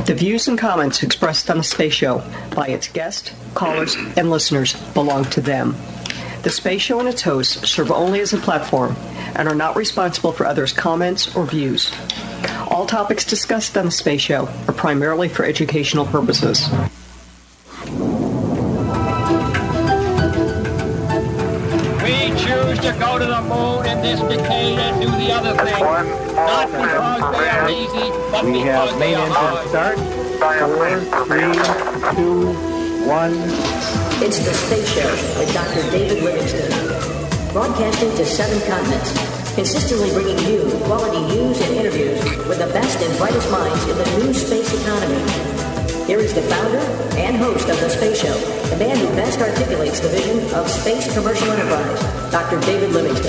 The views and comments expressed on the Space Show by its guests, callers, and listeners belong to them. The Space Show and its hosts serve only as a platform and are not responsible for others' comments or views. All topics discussed on the Space Show are primarily for educational purposes. We choose to go to the moon in this decade and do the other thing. Not because they are easy, but we because have they main are engine hard. start. 4, 3, 2, 1. It's the Space Show with Dr. David Livingston, broadcasting to 7 continents, consistently bringing you quality news and interviews with the best and brightest minds in the new space economy. Here is the founder and host of the Space Show, the man who best articulates the vision of space commercial enterprise, Dr. David Livingston.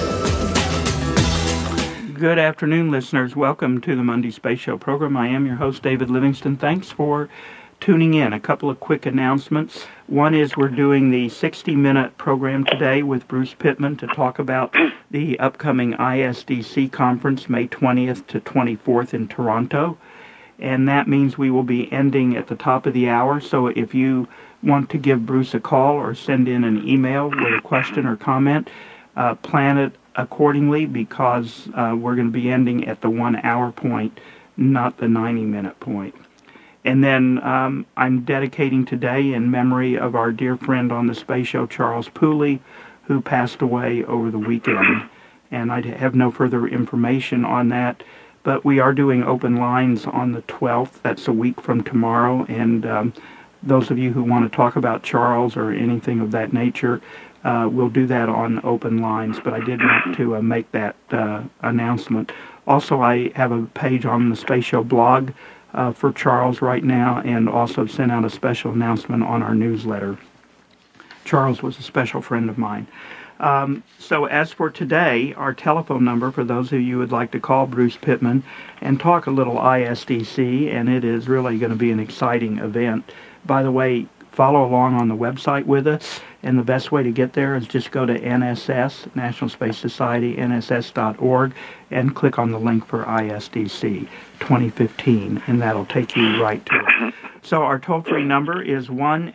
Good afternoon, listeners. Welcome to the Monday Space Show program. I am your host, David Livingston. Thanks for tuning in. A couple of quick announcements. One is we're doing the 60-minute program today with Bruce Pittman to talk about the upcoming ISDC conference, May 20th to 24th in Toronto. And that means we will be ending at the top of the hour. So if you want to give Bruce a call or send in an email with a question or comment, plan it accordingly, because we're going to be ending at the 1 hour point, not the 90-minute point. And then I'm dedicating today in memory of our dear friend on the Space Show, Charles Pooley, who passed away over the weekend. And I have no further information on that, but we are doing open lines on the 12th. That's a week from tomorrow. And those of you who want to talk about Charles or anything of that nature, we'll do that on open lines. But I did want to make that announcement. Also, I have a page on the Space Show blog for Charles right now, and also sent out a special announcement on our newsletter. Charles was a special friend of mine. So as for today, our telephone number, for those of you who would like to call Bruce Pittman and talk a little ISDC, and it is really going to be an exciting event. By the way, follow along on the website with us, and the best way to get there is just go to NSS, National Space Society, nss.org, and click on the link for ISDC 2015, and that'll take you right to it. So our toll-free number is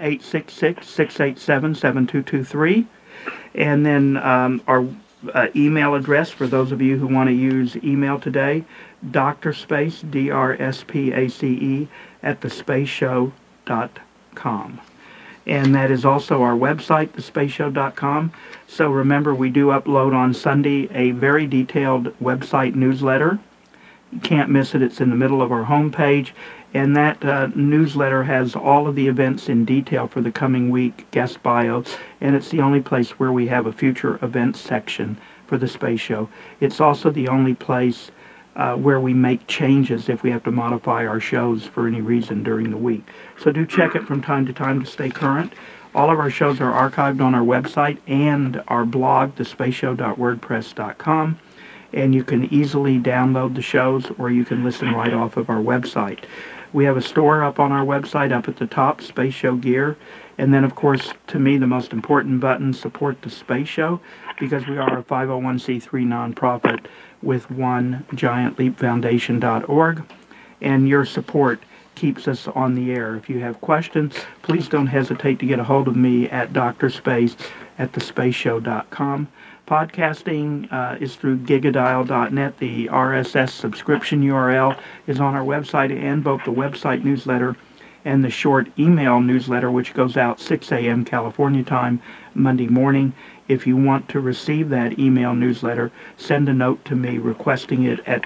1-866-687-7223, and then our email address, for those of you who want to use email today, DrSpace, DRSPACE, @thespaceshow.com. And that is also our website, thespaceshow.com. So remember, we do upload on Sunday a very detailed website newsletter. You can't miss it. It's in the middle of our homepage. And that newsletter has all of the events in detail for the coming week, guest bios, and it's the only place where we have a future events section for the Space Show. It's also the only place where we make changes if we have to modify our shows for any reason during the week. So do check it from time to time to stay current. All of our shows are archived on our website and our blog, thespaceshow.wordpress.com, and you can easily download the shows, or you can listen right off of our website. We have a store up on our website, up at the top, Space Show Gear. And then, of course, to me, the most important button, support the Space Show, because we are a 501c3 nonprofit with OneGiantLeapFoundation.org. And your support keeps us on the air. If you have questions, please don't hesitate to get a hold of me at drspace@thespaceshow.com. Podcasting is through gigadial.net. The RSS subscription URL is on our website, and both the website newsletter and the short email newsletter, which goes out 6 a.m. California time, Monday morning. If you want to receive that email newsletter, send a note to me requesting it at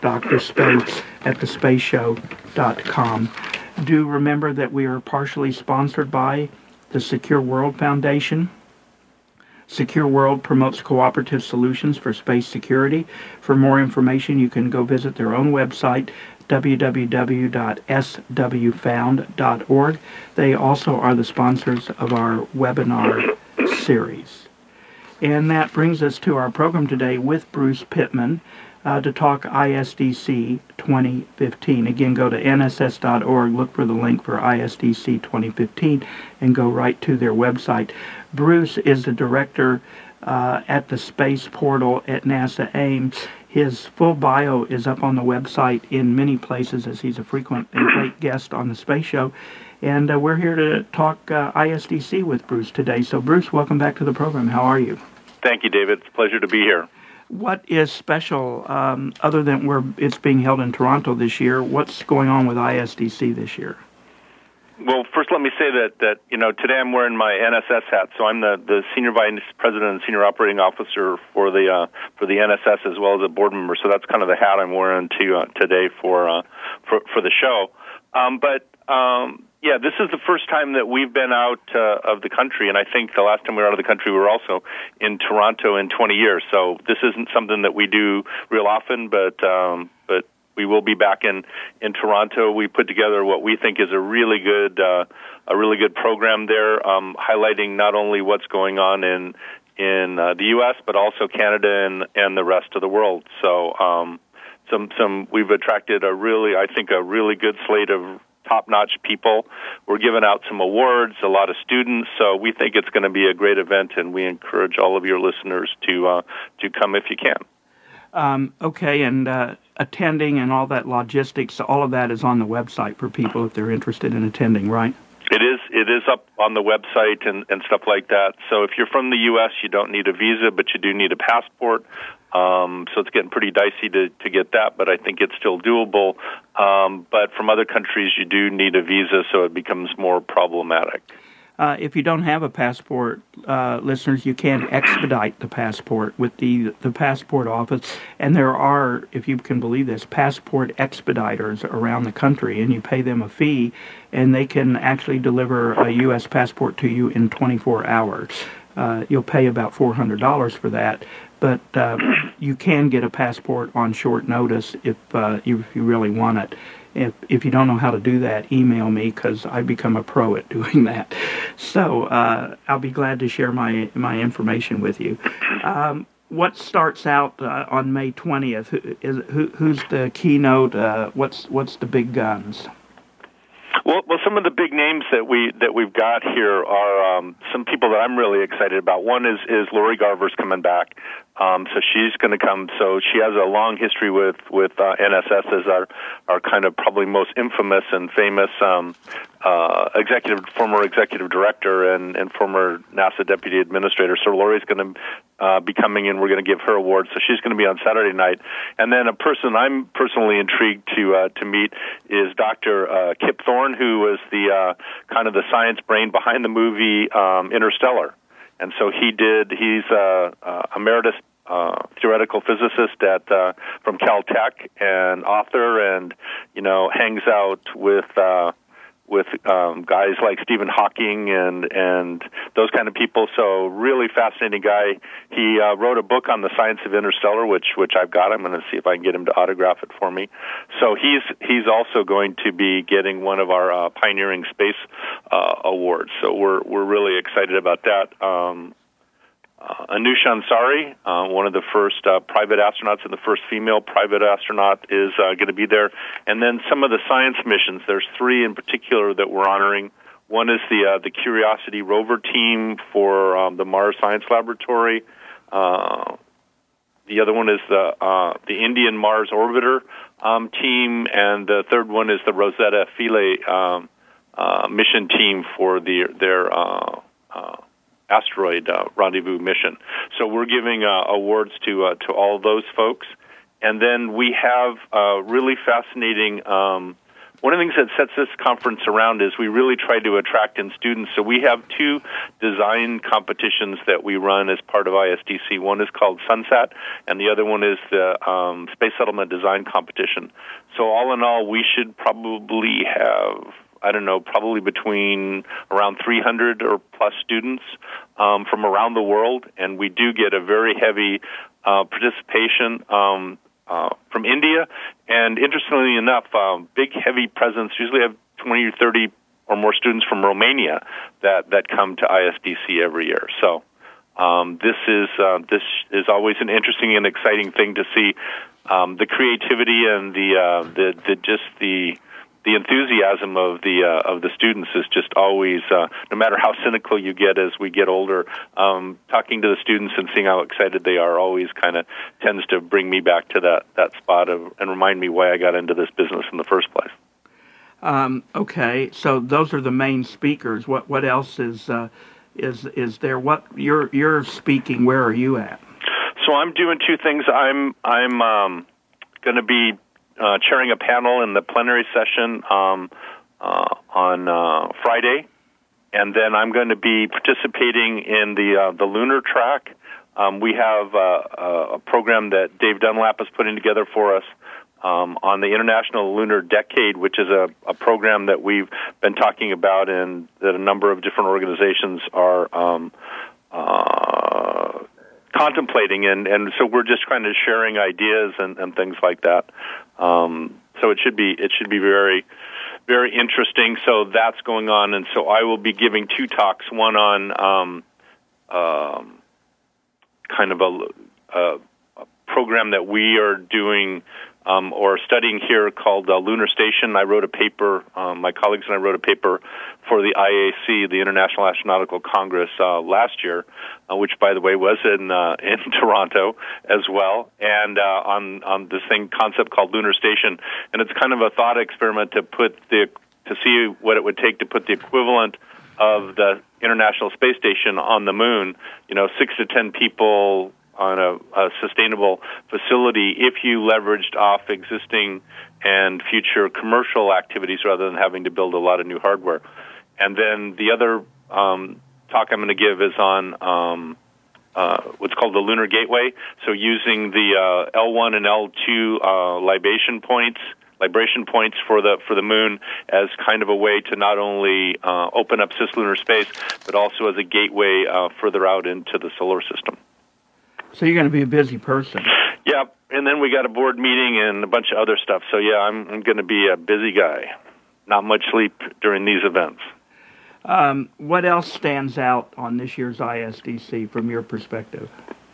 drspace@thespaceshow.com. Do remember that we are partially sponsored by the Secure World Foundation. Secure World promotes cooperative solutions for space security. For more information, you can go visit their own website, www.swfound.org. They also are the sponsors of our webinar series. And that brings us to our program today with Bruce Pittman to talk ISDC 2015. Again, go to nss.org, look for the link for ISDC 2015, and go right to their website. Bruce is the director at the Space Portal at NASA Ames. His full bio is up on the website in many places, as he's a frequent and great guest on the Space Show. And we're here to talk ISDC with Bruce today. So, Bruce, welcome back to the program. How are you? Thank you, David. It's a pleasure to be here. What is special, other than where it's being held in Toronto this year? What's going on with ISDC this year? Well, first let me say that today I'm wearing my NSS hat, so I'm the Senior Vice President and Senior Operating Officer for the NSS as well as a board member. So that's kind of the hat I'm wearing today for the show. Yeah, this is the first time that we've been out of the country, and I think the last time we were out of the country, we were also in Toronto in 20 years. So this isn't something that we do real often, but we will be back in Toronto. We put together what we think is a really good program there, highlighting not only what's going on in the U.S. but also Canada and the rest of the world. So we've attracted a really good slate of top-notch people. We're giving out some awards, a lot of students, so we think it's going to be a great event, and we encourage all of your listeners to come if you can. Okay, and attending and all that logistics, all of that is on the website for people if they're interested in attending, right? It is up on the website and stuff like that. So if you're from the U.S., you don't need a visa, but you do need a passport. So it's getting pretty dicey to get that, but I think it's still doable. But from other countries, you do need a visa, so it becomes more problematic. If you don't have a passport, listeners, you can expedite the passport with the passport office. And there are, if you can believe this, passport expediters around the country, and you pay them a fee, and they can actually deliver a U.S. passport to you in 24 hours. You'll pay about $400 for that, but you can get a passport on short notice if you really want it. If you don't know how to do that, email me, because I've become a pro at doing that. So I'll be glad to share my information with you. What starts out on May 20th? Who's the keynote? What's the big guns? Well, some of the big names that we've got here are some people that I'm really excited about. One is Lori Garver's coming back, so she's going to come. So she has a long history with NSS as our kind of probably most infamous and famous former executive director and former NASA deputy administrator. So Lori's going to be coming in. We're going to give her awards. So she's going to be on Saturday night. And then a person I'm personally intrigued to meet is Dr. Kip Thorne, who was the kind of the science brain behind the movie Interstellar. And so he's emeritus theoretical physicist from Caltech and author, and hangs out with guys like Stephen Hawking and those kind of people. So really fascinating guy. He wrote a book on the science of Interstellar, which I've got. I'm going to see if I can get him to autograph it for me. So he's also going to be getting one of our Pioneering Space awards. So we're really excited about that. Anousheh Ansari, one of the first private astronauts and the first female private astronaut, is going to be there. And then some of the science missions. There's three in particular that we're honoring. One is the Curiosity rover team for the Mars Science Laboratory. The other one is the Indian Mars Orbiter team, and the third one is the Rosetta Philae mission team for their asteroid rendezvous mission. So we're giving awards to all those folks. And then we have really fascinating, one of the things that sets this conference around is we really try to attract in students. So we have two design competitions that we run as part of ISDC. One is called Sunset, and the other one is the Space Settlement Design Competition. So all in all, we should probably have, probably between around 300 or plus students from around the world, and we do get a very heavy participation from India, and interestingly enough, big heavy presence. Usually have 20 or 30 or more students from Romania that come to ISDC every year. So this is always an interesting and exciting thing to see, the creativity and the enthusiasm of the students is just always, no matter how cynical you get as we get older, talking to the students and seeing how excited they are always kind of tends to bring me back to that spot and remind me why I got into this business in the first place. Okay, so those are the main speakers. What else is there? What you're speaking? Where are you at? So I'm doing two things. I'm going to be chairing a panel in the plenary session on Friday, and then I'm going to be participating in the lunar track. We have a program that Dave Dunlap is putting together for us on the International Lunar Decade, which is a program that we've been talking about and that a number of different organizations are contemplating, and so we're just kind of sharing ideas and things like that. So it should be very, very interesting. So that's going on, and so I will be giving two talks. One on kind of a program that we are doing or studying here called Lunar Station. I wrote a paper, my colleagues and I wrote a paper for the IAC, the International Astronautical Congress, last year, which, by the way, was in Toronto as well, and on this concept called Lunar Station. And it's kind of a thought experiment to see what it would take to put the equivalent of the International Space Station on the moon, 6 to 10 people on a sustainable facility if you leveraged off existing and future commercial activities rather than having to build a lot of new hardware. And then the other talk I'm going to give is on what's called the Lunar Gateway, so using the L1 and L2 libration points for the moon as kind of a way to not only open up cislunar space, but also as a gateway further out into the solar system. So you're going to be a busy person. Yeah, and then we got a board meeting and a bunch of other stuff. So yeah, I'm going to be a busy guy. Not much sleep during these events. What else stands out on this year's ISDC from your perspective?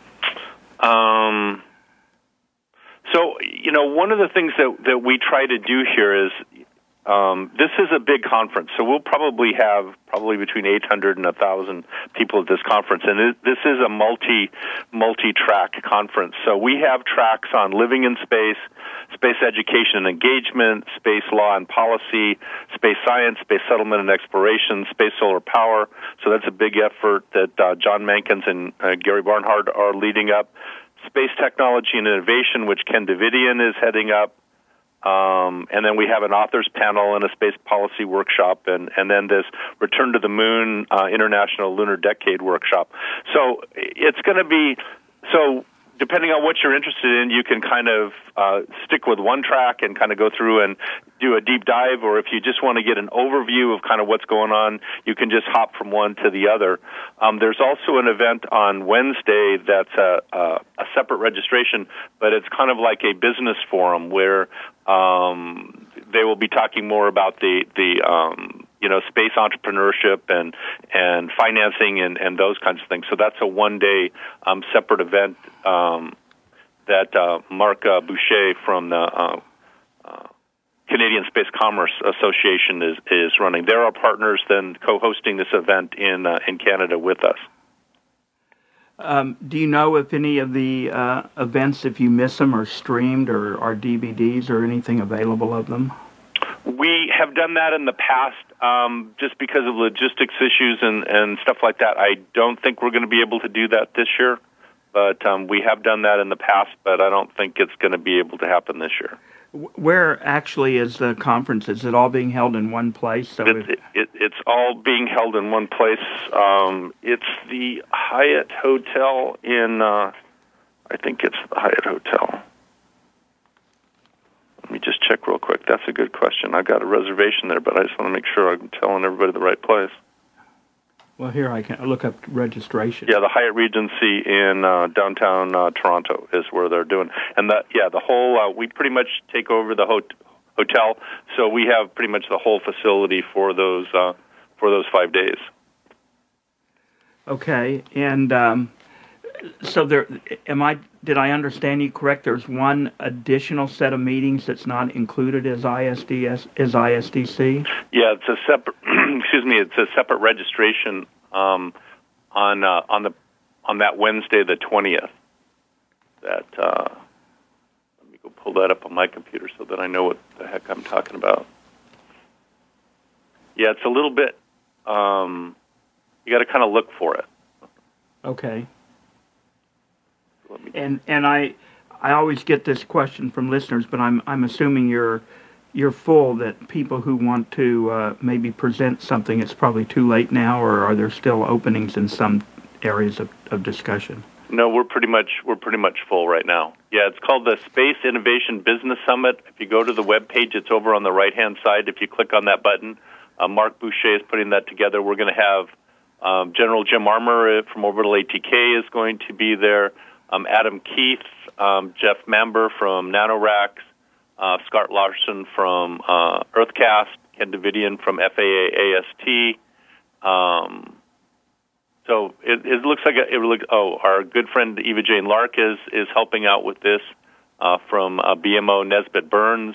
So, one of the things that we try to do here is this is a big conference, so we'll probably have between 800 and 1,000 people at this conference, and this is a multi-track conference. So we have tracks on living in space, space education and engagement, space law and policy, space science, space settlement and exploration, space solar power. So that's a big effort that John Mankins and Gary Barnhart are leading up. Space technology and innovation, which Ken Davidian is heading up. And then we have an authors panel and a space policy workshop, and then this Return to the Moon International Lunar Decade workshop. So it's going to be, depending on what you're interested in, you can kind of stick with one track and kind of go through and do a deep dive, or if you just want to get an overview of kind of what's going on, you can just hop from one to the other. There's also an event on Wednesday that's a separate registration, but it's kind of like a business forum where they will be talking more about the space entrepreneurship and financing and those kinds of things. So that's a one-day separate event that Marc Boucher from the Canadian Space Commerce Association is running. They're our partners then co-hosting this event in Canada with us. Do you know if any of the events, if you miss them, are streamed or are DVDs or anything available of them? We have done that in the past just because of logistics issues and stuff like that. I don't think we're going to be able to do that this year, but we have done that in the past, but I don't think it's going to be able to happen this year. Where actually is the conference? Is it all being held in one place? So it's all being held in one place. It's the Hyatt Hotel in, I think it's the Hyatt Hotel. Let me just check real quick. That's a good question. I got a reservation there, but I just want to make sure I'm telling everybody the right place. Well, here I can look up registration. Yeah, the Hyatt Regency in downtown Toronto is where they're doing. And the whole, we pretty much take over the hotel, so we have pretty much the whole facility for those 5 days. Okay, and So did I understand you correct? There's one additional set of meetings that's not included as ISDC? Yeah, it's a separate. It's a separate registration on that Wednesday, the 20th. Let me go pull that up on my computer so that I know what the heck I'm talking about. Yeah, it's a little bit. You got to kind of look for it. Okay. And I always get this question from listeners, but I'm assuming you're full, that people who want to maybe present something, it's probably too late now, or are there still openings in some areas of discussion? No, we're pretty much full right now. Yeah, it's called the Space Innovation Business Summit. If you go to the web page, it's over on the right-hand side. If you click on that button, Mark Boucher is putting that together. We're going to have General Jim Armour from Orbital ATK is going to be there. Adam Keith, Jeff Mamber from NanoRacks, Scott Larson from EarthCast, Ken Davidian from FAA AST. So it looks like our good friend Eva Jane Lark is helping out with this from BMO Nesbitt Burns.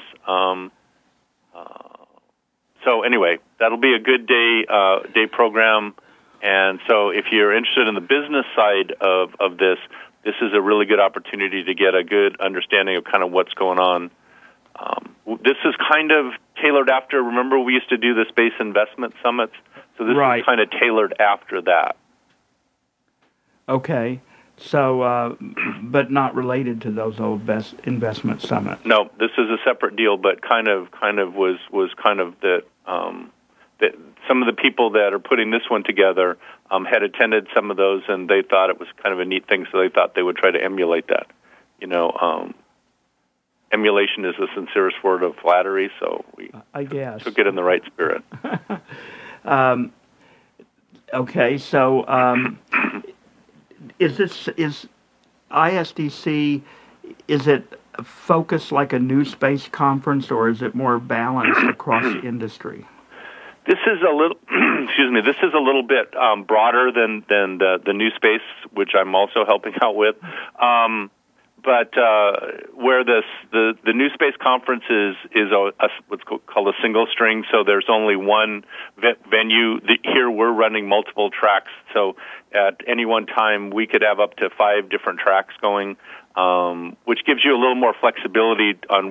So anyway, that'll be a good day program. And so if you're interested in the business side of this is a really good opportunity to get a good understanding of kind of what's going on. This is kind of tailored after, remember we used to do the Space Investment Summits? So this is kind of tailored after that. Okay. So, but not related to those old Best Investment Summits. No, this is a separate deal, but kind of was kind of that some of the people that are putting this one together had attended some of those, and they thought it was kind of a neat thing, so they thought they would try to emulate that. Emulation is the sincerest word of flattery, so we took it in the right spirit. Okay, so is ISDC, is it focused like a new space conference, or is it more balanced across the industry? This is a little, This is a little bit broader than the new space, which I'm also helping out with. But where the new space conference is what's called a single string, so there's only one venue. Here we're running multiple tracks, so at any one time we could have up to 5 different tracks going, which gives you a little more flexibility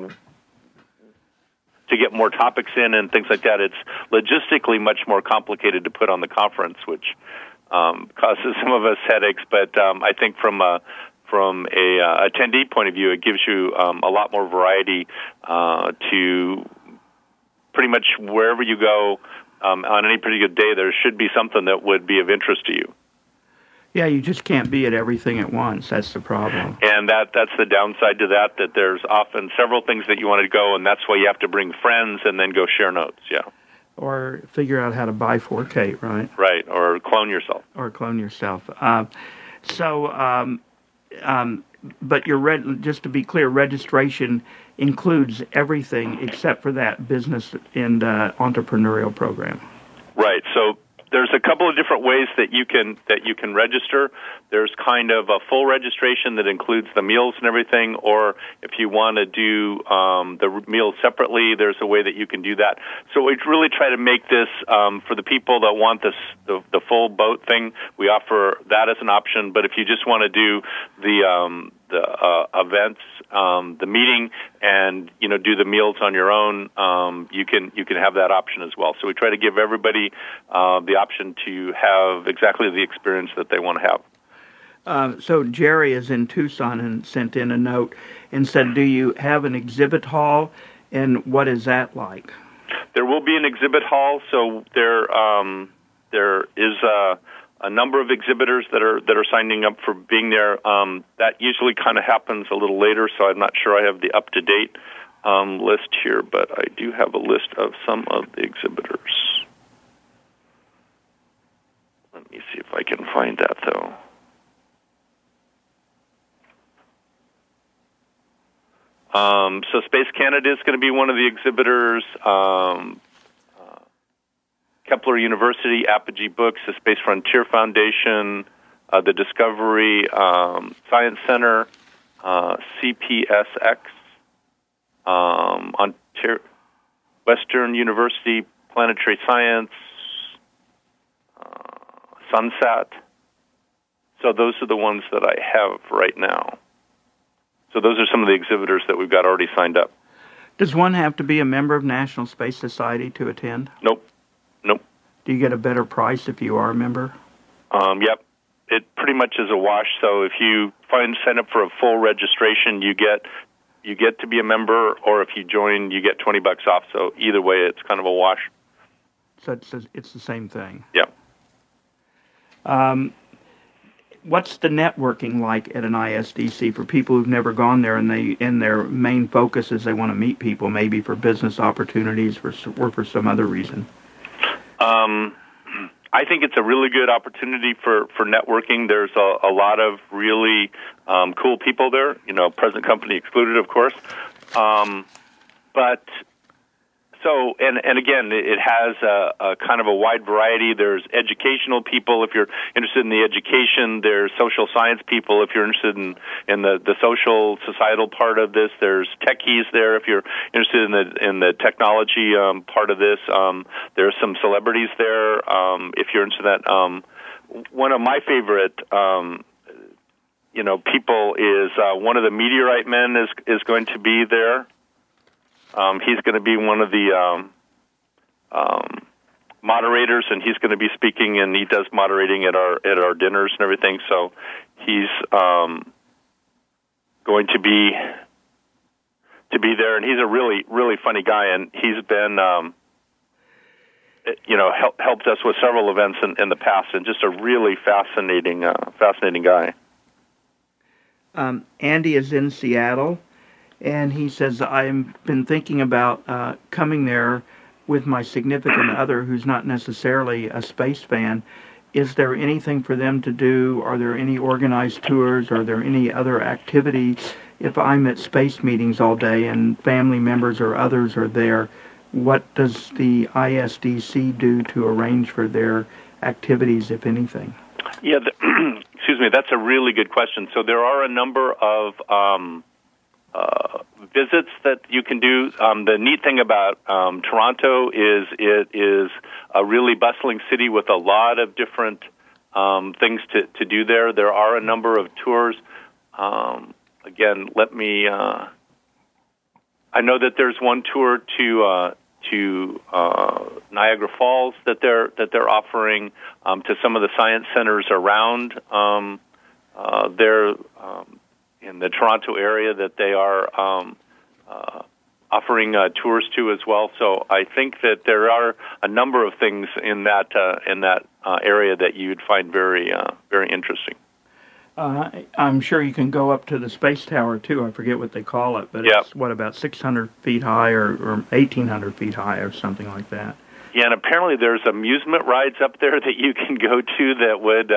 to get more topics in and things like that. It's logistically much more complicated to put on the conference, which causes some of us headaches. But I think from a attendee point of view, it gives you a lot more variety to pretty much wherever you go on any particular day. There should be something that would be of interest to you. Yeah, you just can't be at everything at once. That's the problem. And that's the downside to that there's often several things that you want to go, and that's why you have to bring friends and then go share notes, yeah. Or figure out how to bifurcate, right? Right, or clone yourself. But just to be clear, registration includes everything except for that business and entrepreneurial program. Right. So there's a couple of different ways that you can register. There's kind of a full registration that includes the meals and everything, or if you want to do the meals separately, there's a way that you can do that. So we really try to make this for the people that want the full boat thing. We offer that as an option. But if you just want to do the events, the meeting, and do the meals on your own, you can have that option as well. So we try to give everybody the option to have exactly the experience that they want to have. So Jerry is in Tucson and sent in a note and said, do you have an exhibit hall, and what is that like? There will be an exhibit hall, so there is a number of exhibitors that are signing up for being there. That usually kind of happens a little later, so I'm not sure I have the up-to-date list here, but I do have a list of some of the exhibitors. Let me see if I can find that, though. So Space Canada is going to be one of the exhibitors. Kepler University, Apogee Books, the Space Frontier Foundation, the Discovery Science Center, CPSX, Western University Planetary Science, Sunsat. So those are the ones that I have right now. So those are some of the exhibitors that we've got already signed up. Does one have to be a member of National Space Society to attend? Nope. Do you get a better price if you are a member? Yep. It pretty much is a wash. So if you sign up for a full registration, you get to be a member, or if you join, you get $20 off. So either way, it's kind of a wash. So it's the same thing. Yeah. What's the networking like at an ISDC for people who've never gone there, and their main focus is they want to meet people, maybe for business opportunities or for some other reason? I think it's a really good opportunity for networking. There's a lot of really cool people there, present company excluded, of course. But so, and again, it has a kind of a wide variety. There's educational people if you're interested in the education. There's social science people if you're interested in the social societal part of this. There's techies there if you're interested in the technology part of this. There's some celebrities there if you're interested in that. One of my favorite people is one of the meteorite men is going to be there. He's going to be one of the moderators, and he's going to be speaking, and he does moderating at our dinners and everything. So he's going to be there, and he's a really, really funny guy, and he's been helped us with several events in the past, and just a really fascinating guy. Andy is in Seattle. And he says, I've been thinking about coming there with my significant other who's not necessarily a space fan. Is there anything for them to do? Are there any organized tours? Are there any other activities? If I'm at space meetings all day and family members or others are there, what does the ISDC do to arrange for their activities, if anything? Yeah, excuse me, that's a really good question. So there are a number of visits that you can do. The neat thing about Toronto is it is a really bustling city with a lot of different things to do there. There are a number of tours. Again, let me. I know that there's one tour to Niagara Falls that they're offering to some of the science centers around there. In the Toronto area that they are offering tours to as well. So I think that there are a number of things in that area that you'd find very very interesting. I'm sure you can go up to the space tower too. I forget what they call it, but it's about 600 feet high or 1,800 feet high or something like that. Yeah, and apparently there's amusement rides up there that you can go to that would.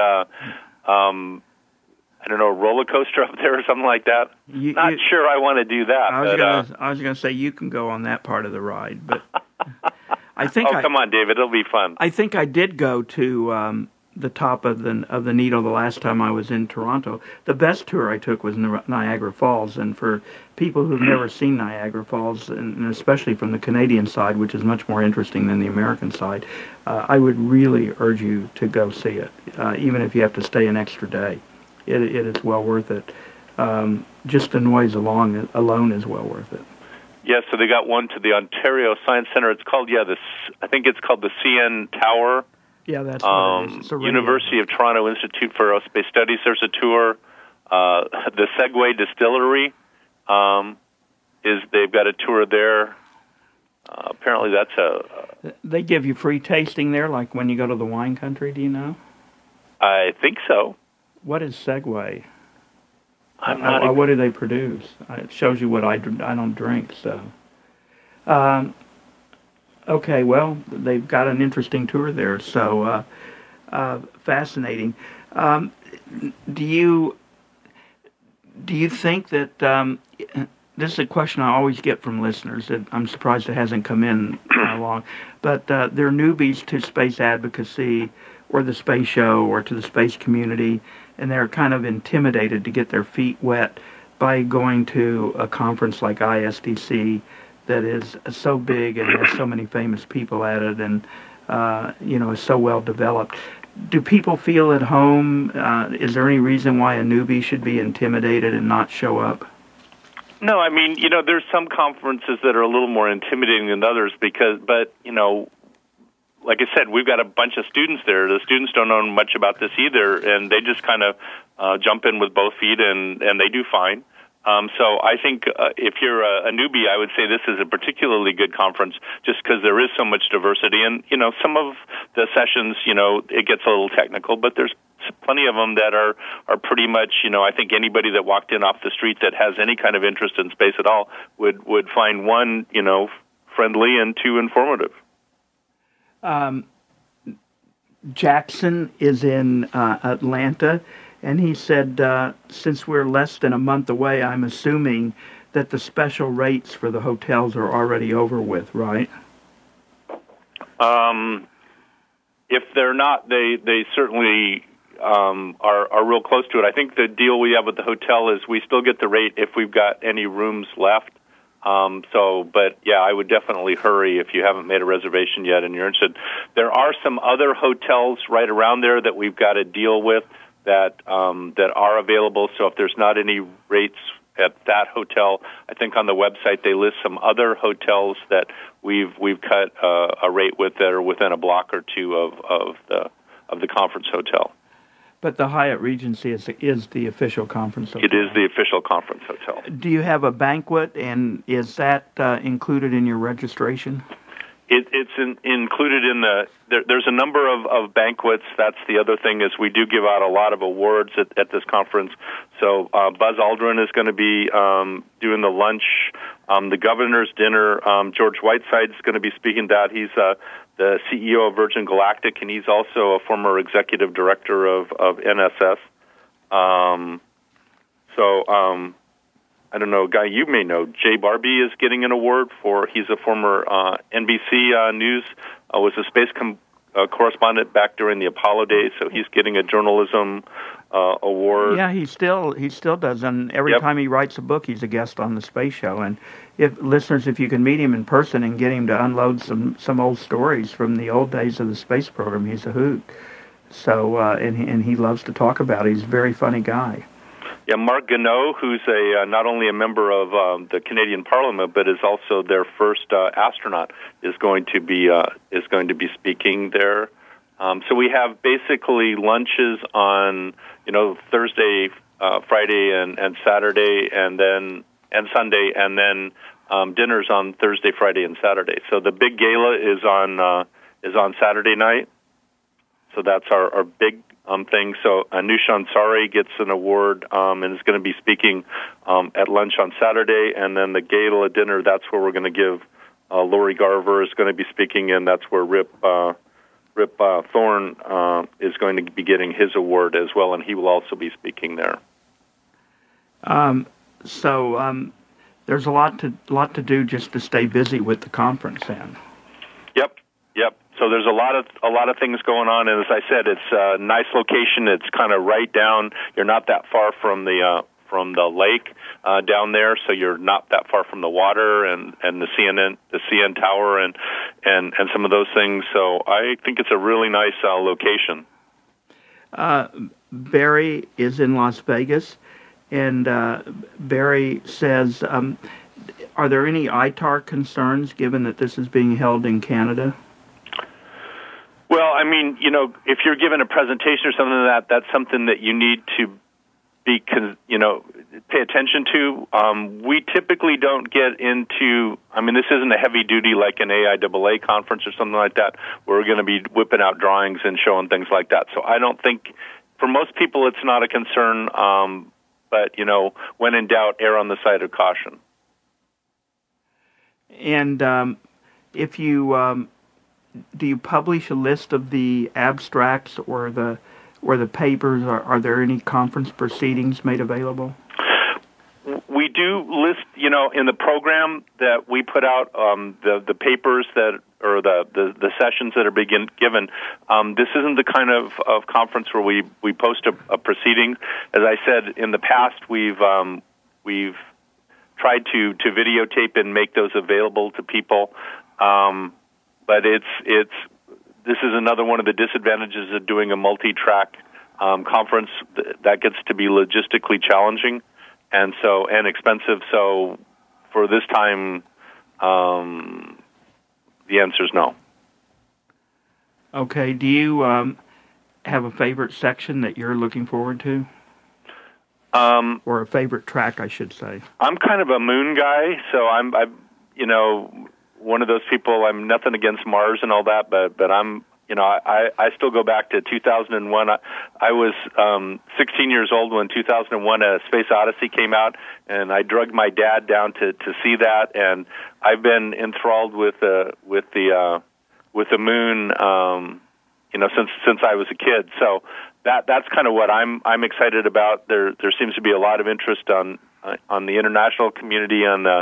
I don't know, a roller coaster up there or something like that. Not sure I want to do that. I was going to say you can go on that part of the ride, but I think. Come on, David, it'll be fun. I think I did go to the top of the Needle the last time I was in Toronto. The best tour I took was Niagara Falls, and for people who've never seen Niagara Falls, and especially from the Canadian side, which is much more interesting than the American side, I would really urge you to go see it, even if you have to stay an extra day. It is well worth it. Just the noise alone is well worth it. Yeah, so they got one to the Ontario Science Center. It's called I think it's called the CN Tower. Yeah, that's what it is. University of Toronto Institute for Aerospace Studies. There's a tour. The Segway Distillery they've got a tour there. Apparently, that's They give you free tasting there, like when you go to the wine country. Do you know? I think so. What is Segway? What do they produce? It shows you what I don't drink. So, okay. Well, they've got an interesting tour there. So, fascinating. Do you think that this is a question I always get from listeners. I'm surprised it hasn't come in long. But they're newbies to space advocacy or the space show or to the space community, and they're kind of intimidated to get their feet wet by going to a conference like ISDC that is so big and has so many famous people at it and, is so well developed. Do people feel at home? Is there any reason why a newbie should be intimidated and not show up? No, I mean, there's some conferences that are a little more intimidating than others but like I said, we've got a bunch of students there. The students don't know much about this either, and they just kind of jump in with both feet, and they do fine. So I think if you're a newbie, I would say this is a particularly good conference just because there is so much diversity. And, some of the sessions, it gets a little technical, but there's plenty of them that are pretty much, I think anybody that walked in off the street that has any kind of interest in space at all would find one, friendly and two informative. Jackson is in Atlanta, and he said, since we're less than a month away, I'm assuming that the special rates for the hotels are already over with, right? If they're not, they certainly are real close to it. I think the deal we have with the hotel is we still get the rate if we've got any rooms left. But yeah, I would definitely hurry if you haven't made a reservation yet and you're interested. There are some other hotels right around there that we've got to deal with that are available. So if there's not any rates at that hotel, I think on the website they list some other hotels that we've cut a rate with that are within a block or two of the conference hotel. But the Hyatt Regency is the official conference hotel. It is the official conference hotel. Do you have a banquet, and is that included in your registration? It's included in there's a number of banquets. That's the other thing is we do give out a lot of awards at this conference. So Buzz Aldrin is going to be doing the lunch, the governor's dinner. George Whiteside is going to be speaking that. He's the CEO of Virgin Galactic, and he's also a former executive director of NSS. I don't know, a guy you may know, Jay Barbie is getting an award he's a former NBC News, was a space correspondent back during the Apollo days, so he's getting a journalism award. Yeah, he still does, and every time he writes a book, he's a guest on the Space Show. And if you can meet him in person and get him to unload some old stories from the old days of the space program, he's a hoot. So, and he loves to talk about it. He's a very funny guy. Yeah, Mark Gannot, who's not only a member of the Canadian Parliament, but is also their first astronaut, is going to be speaking there. So we have basically lunches on Thursday, Friday, and Saturday, and Sunday, and then dinners on Thursday, Friday, and Saturday. So the big gala is on Saturday night. So that's our big thing. So Anush Ansari gets an award and is going to be speaking at lunch on Saturday, and then the gala dinner, that's where we're going to give Lori Garver is going to be speaking, and that's where Rip Thorne is going to be getting his award as well, and he will also be speaking there. So there's a lot to do just to stay busy with the conference, then. Yep. So there's a lot of things going on, and as I said, it's a nice location. It's kind of right down. You're not that far from the lake down there, so you're not that far from the water and the CN Tower and some of those things. So I think it's a really nice location. Barry is in Las Vegas, and Barry says, are there any ITAR concerns given that this is being held in Canada? Well, I mean, if you're given a presentation or something like that, that's something that you need to be, pay attention to. We typically don't get into, this isn't a heavy duty like an AIAA conference or something like that, where we're going to be whipping out drawings and showing things like that. So I don't think, for most people, it's not a concern, but, when in doubt, err on the side of caution. And if you... do you publish a list of the abstracts or the papers? Are there any conference proceedings made available? We do list, in the program that we put out, the papers that, or the sessions that are given. This isn't the kind of conference where we post a proceeding. As I said in the past, we've tried to videotape and make those available to people. But this is another one of the disadvantages of doing a multi-track conference. That gets to be logistically challenging and expensive. So for this time, the answer is no. Okay. Do you have a favorite section that you're looking forward to? Or a favorite track, I should say. I'm kind of a moon guy, so I'm one of those people. I'm nothing against Mars and all that, but I'm, I still go back to 2001. I was 16 years old when 2001 A Space Odyssey came out, and I drugged my dad down to see that, and I've been enthralled with the moon, since I was a kid. So that's kind of what I'm excited about. There seems to be a lot of interest on the international community and the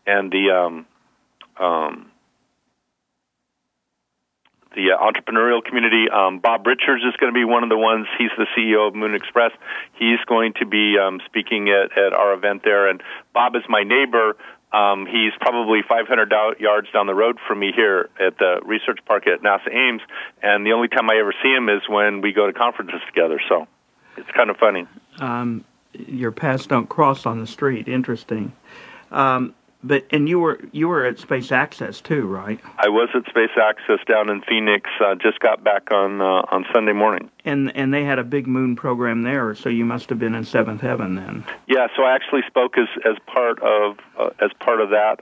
entrepreneurial community. Bob Richards is going to be one of the ones. He's the CEO of Moon Express. He's going to be speaking at our event there. And Bob is my neighbor. He's probably 500 yards down the road from me here at the research park at NASA Ames. And the only time I ever see him is when we go to conferences together. So it's kind of funny. Your paths don't cross on the street. Interesting. And you were at Space Access too, right? I was at Space Access down in Phoenix. Just got back on Sunday morning. And they had a big moon program there, so you must have been in seventh heaven then. Yeah, so I actually spoke as part of that.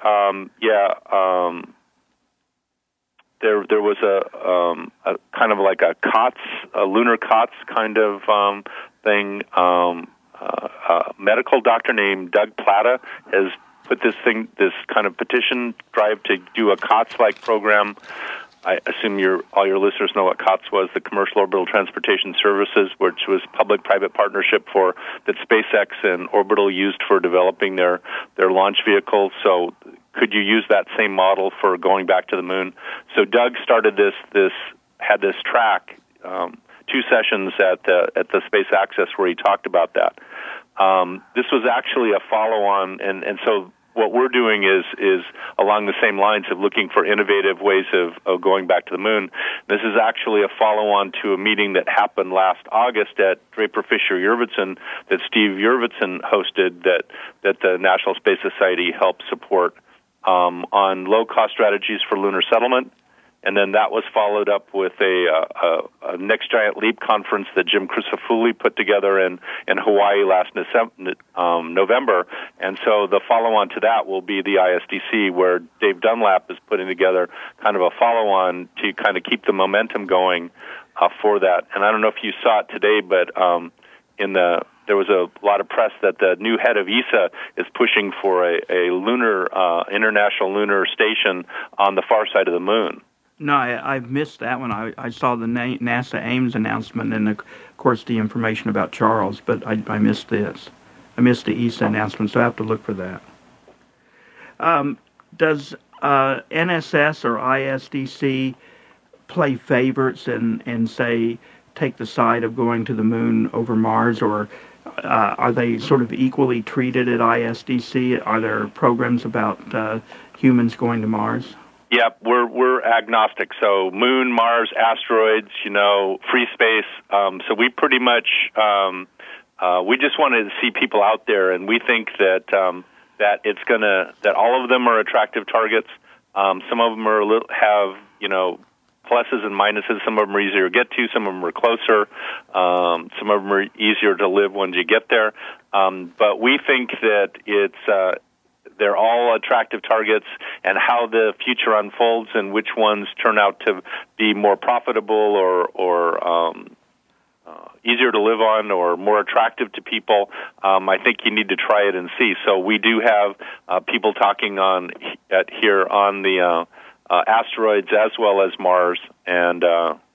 There was a kind of like a lunar COTS kind of thing. A medical doctor named Doug Plata has put this kind of petition drive to do a COTS-like program. I assume all your listeners know what COTS was, the Commercial Orbital Transportation Services, which was public-private partnership that SpaceX and Orbital used for developing their launch vehicles. So could you use that same model for going back to the moon? So Doug started had this track, 2 sessions at the Space Access where he talked about that. This was actually a follow-on, and so what we're doing is along the same lines of looking for innovative ways of going back to the moon. This is actually a follow-on to a meeting that happened last August at Draper Fisher Jurvetson that Steve Jurvetson hosted that the National Space Society helped support on low-cost strategies for lunar settlement. And then that was followed up with a Next Giant Leap conference that Jim Crisafulli put together in Hawaii last November. And so the follow-on to that will be the ISDC, where Dave Dunlap is putting together kind of a follow-on to kind of keep the momentum going for that. And I don't know if you saw it today, but there was a lot of press that the new head of ESA is pushing for a lunar international lunar station on the far side of the moon. No, I've missed that one. I saw the NASA Ames announcement and, of course, the information about Charles, but I missed this. I missed the ESA announcement, so I have to look for that. Does NSS or ISDC play favorites and say, take the side of going to the moon over Mars, or are they sort of equally treated at ISDC? Are there programs about humans going to Mars? Yeah, we're agnostic. So moon, Mars, asteroids, free space. So we pretty much we just wanted to see people out there, and we think that that all of them are attractive targets. Some of them have pluses and minuses. Some of them are easier to get to. Some of them are closer. Some of them are easier to live once you get there. But we think that they're all attractive targets, and how the future unfolds and which ones turn out to be more profitable or easier to live on or more attractive to people, I think you need to try it and see. So we do have people talking here on the asteroids as well as Mars, and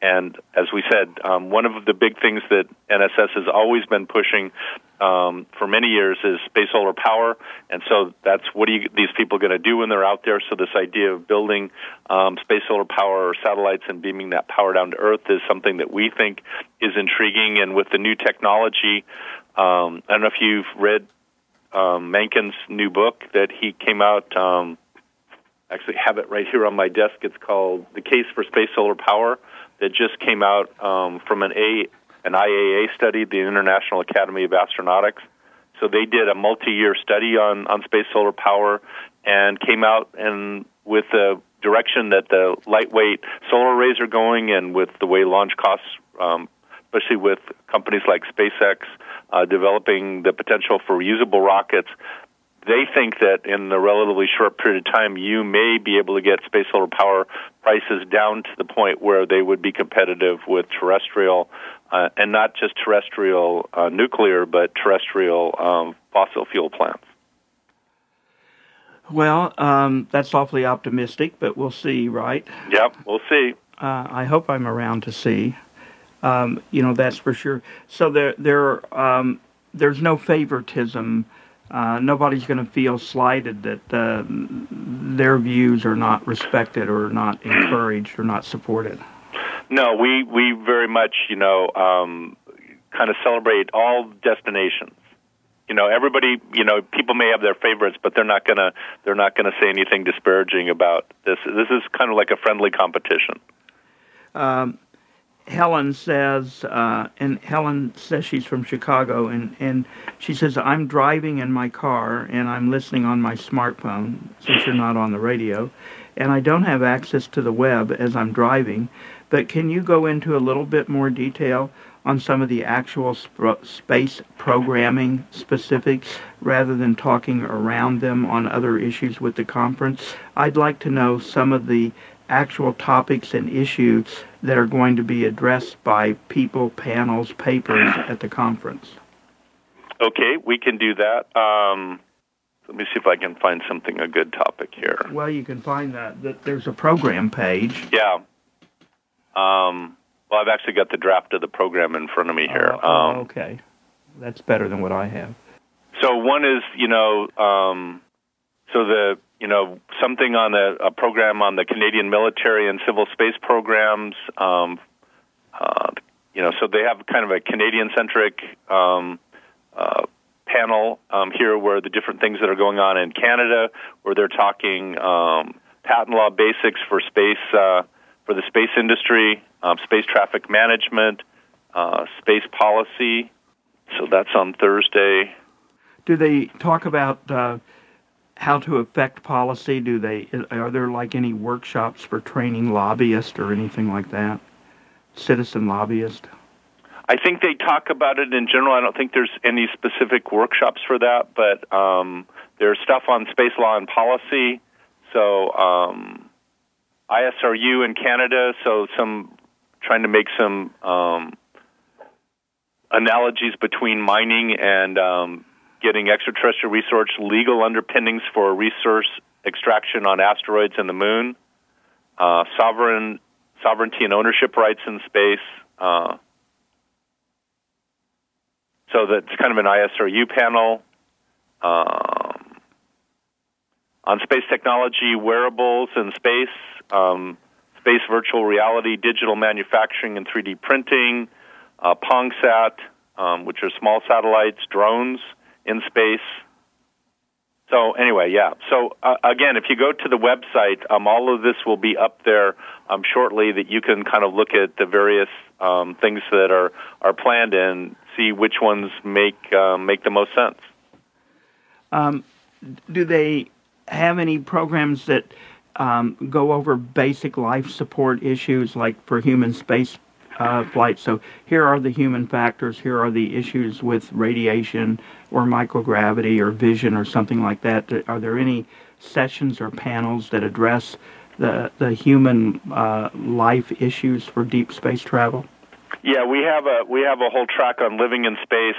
And as we said, one of the big things that NSS has always been pushing for many years is space solar power. And so that's what are these people going to do when they're out there? So this idea of building space solar power or satellites and beaming that power down to Earth is something that we think is intriguing. And with the new technology, I don't know if you've read Menken's new book that he came out. Actually have it right here on my desk. It's called The Case for Space Solar Power, that just came out from an IAA study, the International Academy of Astronautics. So they did a multi-year study on space solar power and came out and with the direction that the lightweight solar arrays are going and with the way launch costs, especially with companies like SpaceX developing the potential for reusable rockets, they think that in a relatively short period of time, you may be able to get space solar power prices down to the point where they would be competitive with terrestrial, and not just terrestrial nuclear, but terrestrial fossil fuel plants. Well, that's awfully optimistic, but we'll see, right? Yep, we'll see. I hope I'm around to see. That's for sure. So there's no favoritism. Nobody's going to feel slighted that their views are not respected or not encouraged or not supported. No, we very much, kind of celebrate all destinations. Everybody, people may have their favorites, but they're not gonna say anything disparaging about this. This is kind of like a friendly competition. Helen says, and Helen says she's from Chicago, and she says, I'm driving in my car, and I'm listening on my smartphone, since you're not on the radio, and I don't have access to the web as I'm driving, but can you go into a little bit more detail on some of the actual space programming specifics, rather than talking around them on other issues with the conference? I'd like to know some of the actual topics and issues that are going to be addressed by people, panels, papers at the conference. Okay, we can do that. Let me see if I can find a good topic here. Well, you can find that there's a program page. Yeah. Well, I've actually got the draft of the program in front of me here. Okay. That's better than what I have. So one is, something on a program on the Canadian military and civil space programs. So they have kind of a Canadian-centric panel here where the different things that are going on in Canada, where they're talking patent law basics for space, for the space industry, space traffic management, space policy. So that's on Thursday. Do they talk about how to affect policy? Are there like any workshops for training lobbyists or anything like that? Citizen lobbyists? I think they talk about it in general. I don't think there's any specific workshops for that, but there's stuff on space law and policy. So ISRU in Canada, so trying to make some analogies between mining and getting extraterrestrial resource legal underpinnings for resource extraction on asteroids and the moon, sovereignty and ownership rights in space. So that's kind of an ISRU panel. On space technology, wearables in space, space virtual reality, digital manufacturing and 3D printing, PongSat, which are small satellites, drones in space. So anyway, yeah. So again, if you go to the website, all of this will be up there shortly, that you can kind of look at the various things that are planned and see which ones make the most sense. Do they have any programs that go over basic life support issues, like for human space flight? So here are the human factors, here are the issues with radiation or microgravity or vision or something like that. Are there any sessions or panels that address the human life issues for deep space travel? Yeah, we have a whole track on living in space.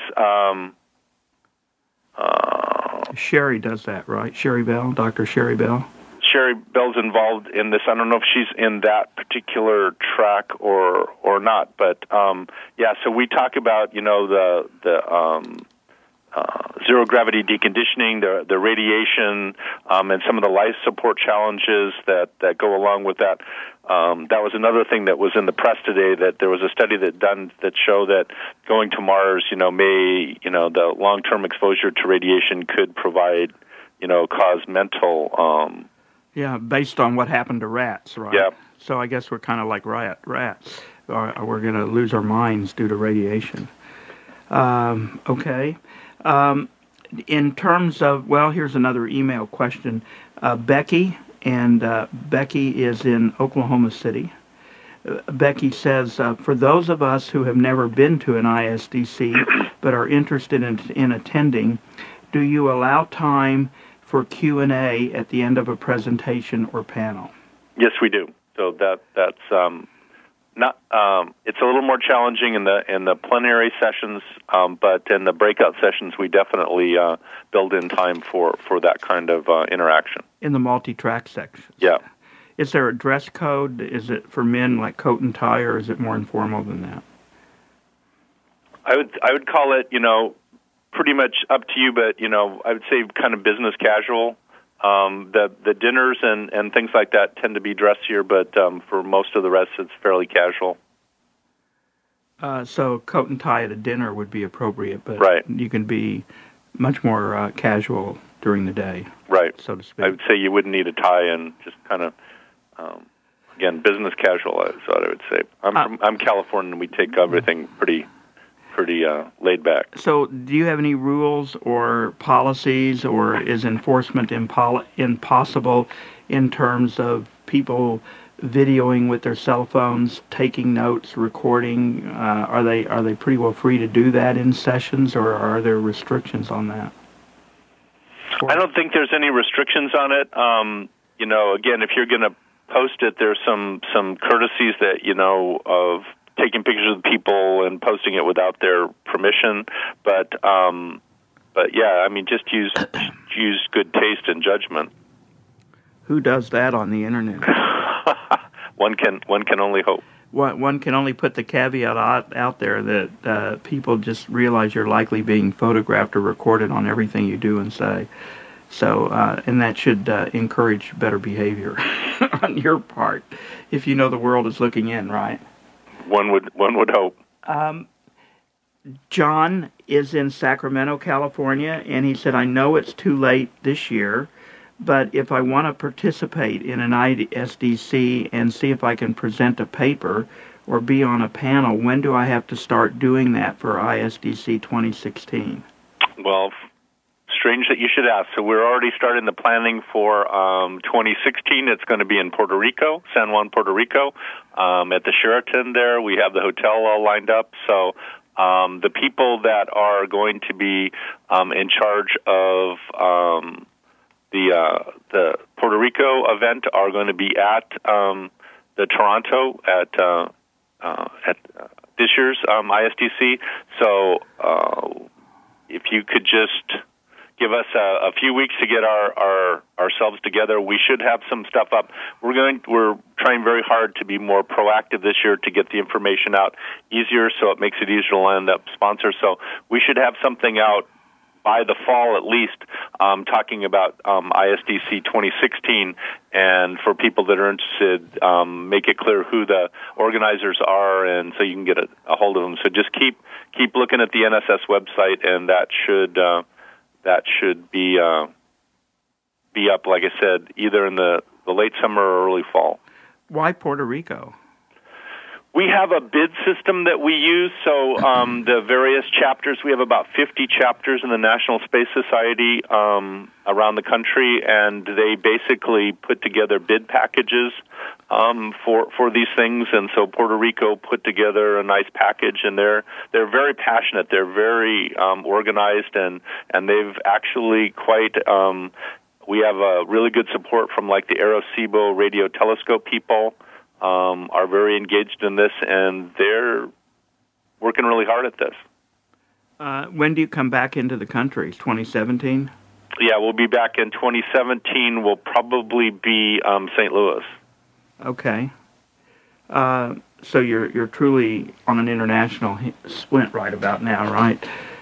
Sherry does that, right? Sherry Bell, Dr. Sherry Bell. Sherry Bell's involved in this. I don't know if she's in that particular track or not, but so we talk about the zero gravity deconditioning, the radiation, and some of the life support challenges that go along with that. That was another thing that was in the press today, that there was a study that showed that going to Mars, the long-term exposure to radiation could provide, cause mental. Based on what happened to rats, right? Yeah. So I guess we're kind of like rats. We're going to lose our minds due to radiation. Okay. In terms of, here's another email question. Becky, and Becky is in Oklahoma City. Becky says, for those of us who have never been to an ISDC but are interested in attending, do you allow time for Q&A at the end of a presentation or panel? Yes, we do. So that's not. It's a little more challenging in the plenary sessions, but in the breakout sessions, we definitely build in time for that kind of interaction. In the multi-track sections. Yeah. Is there a dress code? Is it for men like coat and tie, or is it more informal than that? I would call it, pretty much up to you, but I would say kind of business casual. The dinners and things like that tend to be dressier, but for most of the rest, it's fairly casual. So coat and tie at a dinner would be appropriate, but right. You can be much more casual during the day, right? So to speak. I would say you wouldn't need a tie, and just kind of, again, business casual is what I would say. I'm Californian, and we take everything pretty laid back. So do you have any rules or policies, or is enforcement impossible in terms of people videoing with their cell phones, taking notes, recording? Are they pretty well free to do that in sessions, or are there restrictions on that? I don't think there's any restrictions on it. Again, if you're going to post it, there's some courtesies that, of taking pictures of people and posting it without their permission, but just use good taste and judgment. Who does that on the internet? One can only hope. One can only put the caveat out there that people just realize you're likely being photographed or recorded on everything you do and say. So, and that should encourage better behavior on your part, if you know the world is looking in, right? One would hope. John is in Sacramento, California, and he said, I know it's too late this year, but if I want to participate in an ISDC and see if I can present a paper or be on a panel, when do I have to start doing that for ISDC 2016? Well, strange that you should ask. So we're already starting the planning for 2016. It's going to be in Puerto Rico, San Juan, Puerto Rico, at the Sheraton there. We have the hotel all lined up. So the people that are going to be in charge of the Puerto Rico event are going to be at the Toronto at this year's ISDC. So if you could just give us a few weeks to get ourselves together, we should have some stuff up. We're trying very hard to be more proactive this year to get the information out easier, so it makes it easier to land up sponsors. So we should have something out by the fall at least, talking about ISDC 2016, and for people that are interested, make it clear who the organizers are, and so you can get a hold of them. So just keep looking at the NSS website, and that should be up, like I said, either in the late summer or early fall. Why Puerto Rico? We have a bid system that we use, so the various chapters, we have about 50 chapters in the National Space Society around the country, and they basically put together bid packages for these things, and so Puerto Rico put together a nice package, and they're very passionate, they're very organized, and they've actually quite... we have really good support from like the Arecibo Radio Telescope people, are very engaged in this, and they're working really hard at this. When do you come back into the country? 2017? Yeah, we'll be back in 2017. We'll probably be St. Louis. Okay. So you're truly on an international splint right about now, right?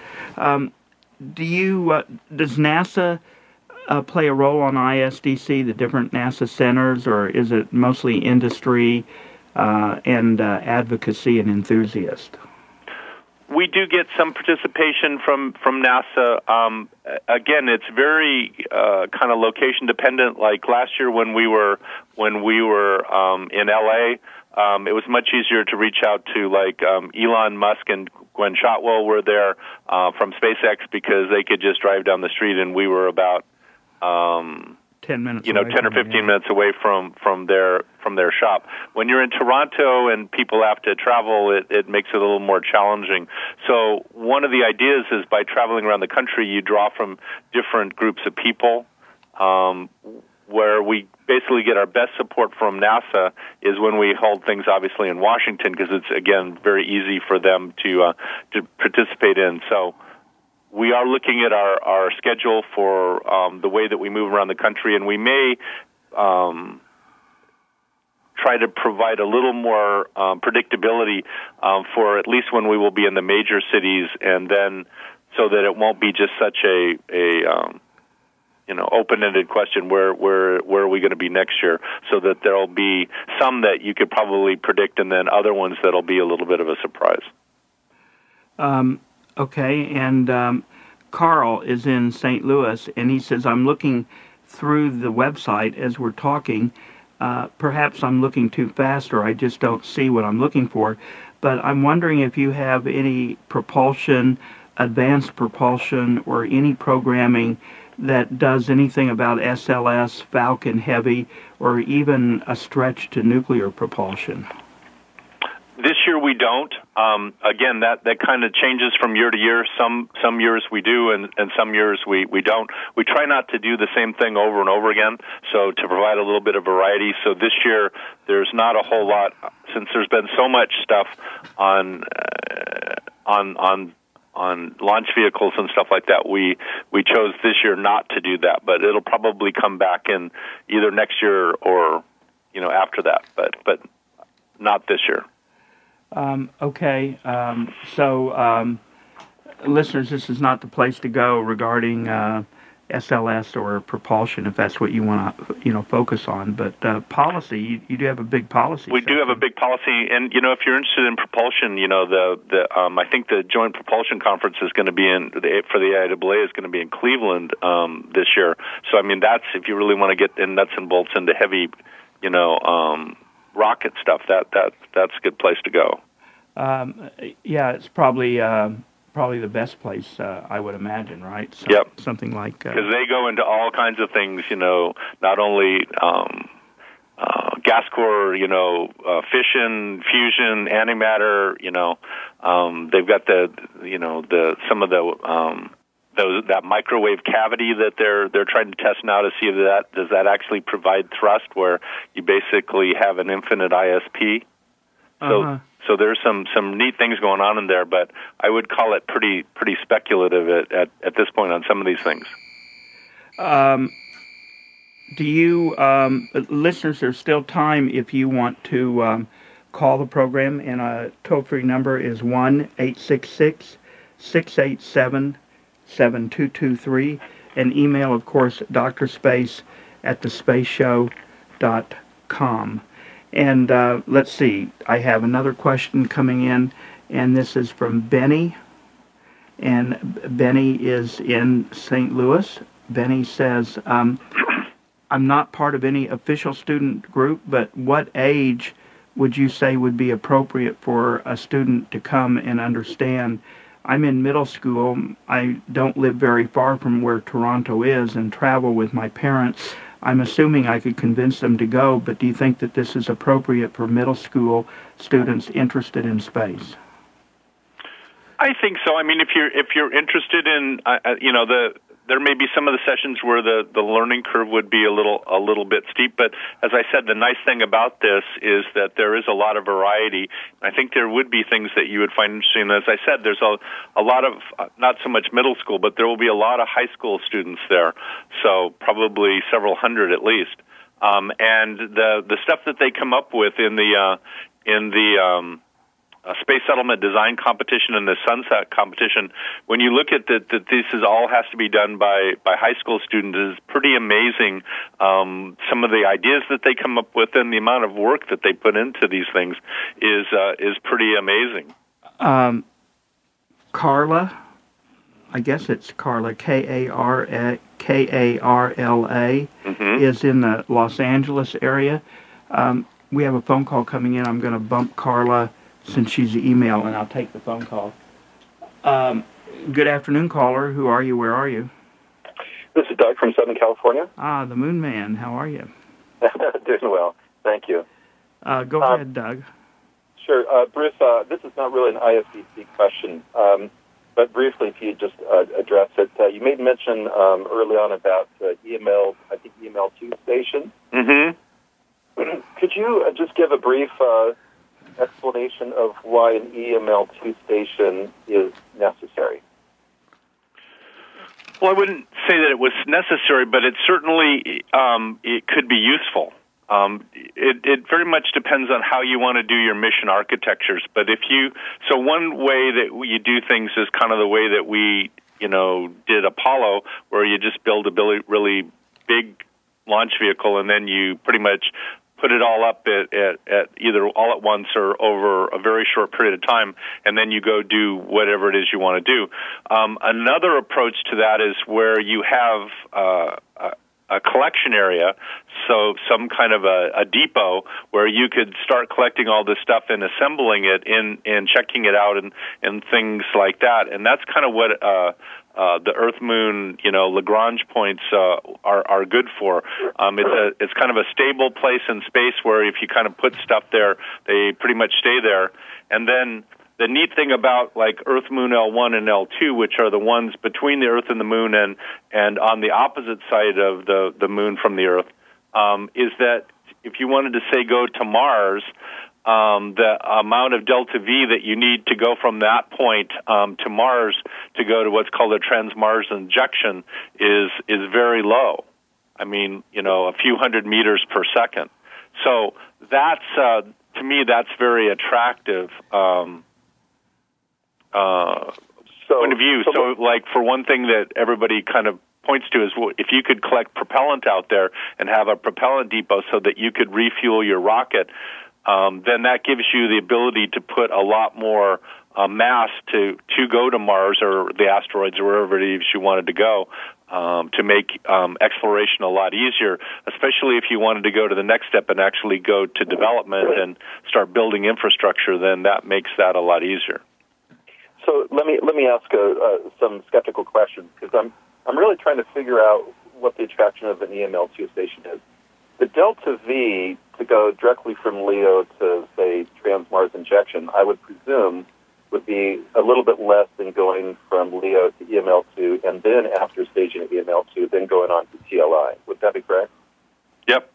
Does NASA play a role on ISDC, the different NASA centers, or is it mostly industry and advocacy and enthusiasts? We do get some participation from NASA. Again, it's very kind of location dependent. Like last year when we were in LA, it was much easier to reach out to like Elon Musk and Gwen Shotwell were there from SpaceX because they could just drive down the street, and we were about 10 minutes, 10 or 15 minutes away from their shop. When you're in Toronto and people have to travel, it makes it a little more challenging. So one of the ideas is by traveling around the country, you draw from different groups of people. Where we basically get our best support from NASA is when we hold things, obviously, in Washington, because it's, again, very easy for them to participate in. So we are looking at our schedule for the way that we move around the country, and we may try to provide a little more predictability for at least when we will be in the major cities, and then so that it won't be just such a open-ended question, where are we going to be next year, so that there'll be some that you could probably predict and then other ones that'll be a little bit of a surprise. Okay, and Carl is in St. Louis, and he says, I'm looking through the website as we're talking. Perhaps I'm looking too fast, or I just don't see what I'm looking for, but I'm wondering if you have any propulsion, advanced propulsion, or any programming that does anything about SLS, Falcon Heavy, or even a stretch to nuclear propulsion. This year we don't. Again, that kind of changes from year to year. Some years we do, and some years we don't. We try not to do the same thing over and over again, so to provide a little bit of variety. So this year there's not a whole lot, since there's been so much stuff on launch vehicles and stuff like that. We chose this year not to do that, but it'll probably come back in either next year or after that, but not this year. Okay, so listeners, this is not the place to go regarding SLS or propulsion, if that's what you want to focus on. But policy, you do have a big policy. We do have a big policy, and if you're interested in propulsion, I think the Joint Propulsion Conference is going to be for the IAA is going to be in Cleveland this year. So I mean, that's if you really want to get in nuts and bolts into heavy, rocket stuff. That's a good place to go. Yeah, it's probably the best place, I would imagine, right? So, yep. Something like because they go into all kinds of things, not only gas core, fission, fusion, antimatter. They've got that microwave cavity that they're trying to test now to see if does that actually provide thrust, where you basically have an infinite ISP. So there's some neat things going on in there, but I would call it pretty speculative at this point on some of these things. Do you, listeners, there's still time if you want to call the program, and a toll-free number is 1-866-687-7223, and email, of course, drspace@thespaceshow.com. And let's see, I have another question coming in, and this is from Benny. And Benny is in St. Louis. Benny says, I'm not part of any official student group, but what age would you say would be appropriate for a student to come and understand? I'm in middle school. I don't live very far from where Toronto is and travel with my parents. I'm assuming I could convince them to go, but do you think that this is appropriate for middle school students interested in space? I think so. I mean, if you're interested in, there may be some of the sessions where the learning curve would be a little bit steep, but as I said, the nice thing about this is that there is a lot of variety. I think there would be things that you would find interesting. As I said, there's a lot of, not so much middle school, but there will be a lot of high school students there, so probably several hundred at least. And the stuff that they come up with in the Space Settlement Design Competition and the Sunset Competition, when you look at that this is all has to be done by high school students, is pretty amazing. Some of the ideas that they come up with and the amount of work that they put into these things is pretty amazing. Carla, I guess it's Carla, Karla, is in the Los Angeles area. We have a phone call coming in. I'm going to bump Carla since she's the email, and I'll take the phone call. Good afternoon, caller. Who are you? Where are you? This is Doug from Southern California. The Moon Man. How are you? Doing well. Thank you. Go ahead, Doug. Sure. Bruce, this is not really an ISBC question, but briefly, if you just address it. You made mention early on about EML, I think EML2 station. Mm-hmm. Could you just give a brief explanation of why an EML2 station is necessary? Well, I wouldn't say that it was necessary, but it certainly it could be useful. It very much depends on how you want to do your mission architectures. But so one way that you do things is kind of the way that we, did Apollo, where you just build a really big launch vehicle and then you pretty much put it all up at either all at once or over a very short period of time, and then you go do whatever it is you want to do. Another approach to that is where you have a collection area, so some kind of a depot where you could start collecting all this stuff and assembling it and checking it out and things like that. And that's kind of what the Earth Moon, Lagrange points are good for. It's kind of a stable place in space where if you kind of put stuff there, they pretty much stay there. And then the neat thing about like Earth Moon L1 and L2, which are the ones between the Earth and the Moon and on the opposite side of the Moon from the Earth, is that if you wanted to say go to Mars, the amount of delta V that you need to go from that point to Mars to go to what's called a trans-Mars injection is very low. I mean, a few hundred meters per second. So that's to me that's very attractive point of view. So, like for one thing that everybody kind of points to is if you could collect propellant out there and have a propellant depot so that you could refuel your rocket. Then that gives you the ability to put a lot more mass to go to Mars or the asteroids or wherever it is you wanted to go to make exploration a lot easier, especially if you wanted to go to the next step and actually go to development and start building infrastructure. Then that makes that a lot easier. So let me ask some skeptical questions because I'm really trying to figure out what the attraction of an EML2 station is. The delta V to go directly from LEO to, say, trans-Mars injection, I would presume would be a little bit less than going from LEO to EML2 and then after staging at EML2, then going on to TLI. Would that be correct? Yep.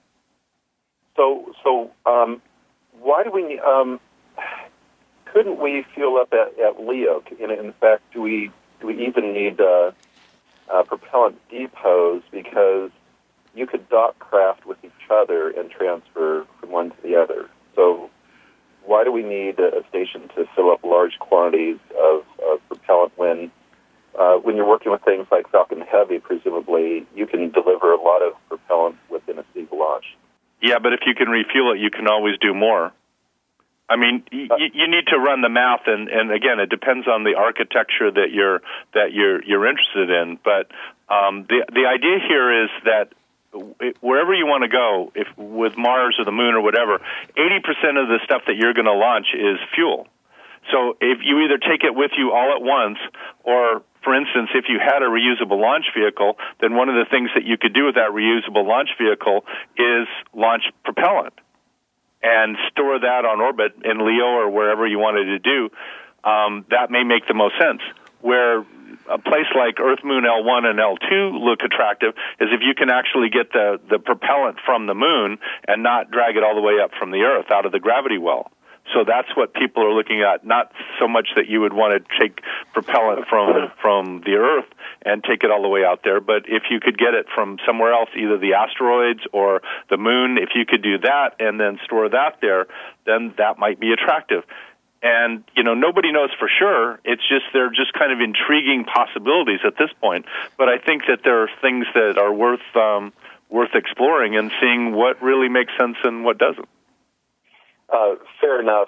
So why do we couldn't we fuel up at LEO? In fact, do we even need propellant depots because you could dock craft with each other and transfer from one to the other. So why do we need a station to fill up large quantities of propellant when you're working with things like Falcon Heavy, presumably you can deliver a lot of propellant within a single launch? Yeah, but if you can refuel it, you can always do more. I mean, you need to run the math, and again, it depends on the architecture that you're interested in. But the idea here is that wherever you want to go, if with Mars or the Moon or whatever, 80% of the stuff that you're going to launch is fuel. So if you either take it with you all at once, or, for instance, if you had a reusable launch vehicle, then one of the things that you could do with that reusable launch vehicle is launch propellant and store that on orbit in LEO or wherever you wanted to do. That may make the most sense. Where a place like Earth Moon L1 and L2 look attractive is if you can actually get the propellant from the moon and not drag it all the way up from the Earth out of the gravity well. So that's what people are looking at, not so much that you would want to take propellant from the Earth and take it all the way out there, but if you could get it from somewhere else, either the asteroids or the moon, if you could do that and then store that there, then that might be attractive. And, nobody knows for sure. It's just, they're just kind of intriguing possibilities at this point. But I think that there are things that are worth exploring and seeing what really makes sense and what doesn't. Fair enough.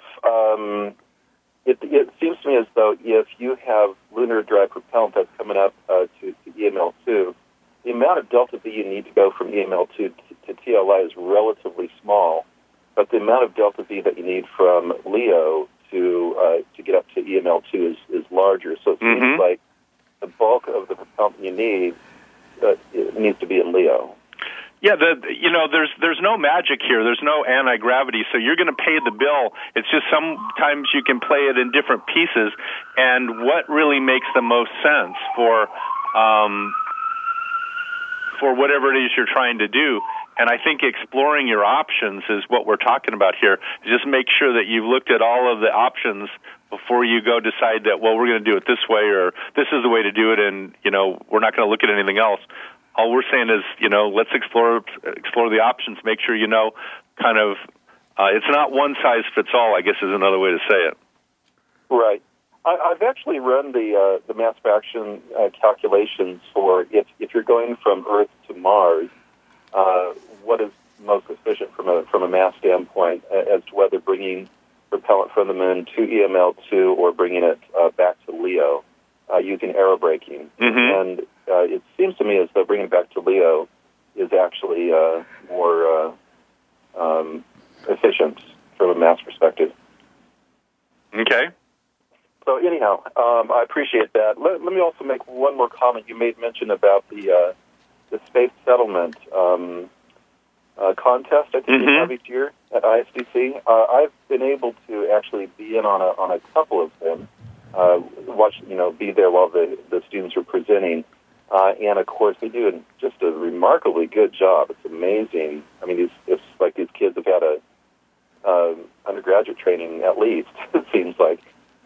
It seems to me as though if you have lunar dry propellant that's coming up to EML2, the amount of delta V you need to go from EML2 to TLI is relatively small, but the amount of delta V that you need from LEO to get up to EML2 is larger. So it seems like the bulk of the propellant you need it needs to be in LEO. Yeah, there's no magic here. There's no anti-gravity, so you're going to pay the bill. It's just sometimes you can play it in different pieces, and what really makes the most sense for whatever it is you're trying to do. And I think exploring your options is what we're talking about here. Just make sure that you've looked at all of the options before you go decide that, well, we're going to do it this way or this is the way to do it, and we're not going to look at anything else. All we're saying is, let's explore the options. Make sure kind of it's not one size fits all, I guess is another way to say it. Right. I've actually run the mass fraction calculations for if you're going from Earth to Mars, what is most efficient from a mass standpoint as to whether bringing propellant from the moon to EML2 or bringing it back to LEO using aerobraking. And it seems to me as though bringing it back to LEO is actually more efficient from a mass perspective. Okay. So anyhow, I appreciate that. Let me also make one more comment. You made mention about the space settlement contest I think we have each year at ISDC. I've been able to actually be in on a couple of them. Be there while the students are presenting. And, of course, they do just a remarkably good job. It's amazing. I mean, it's like these kids have had a undergraduate training at least, it seems like.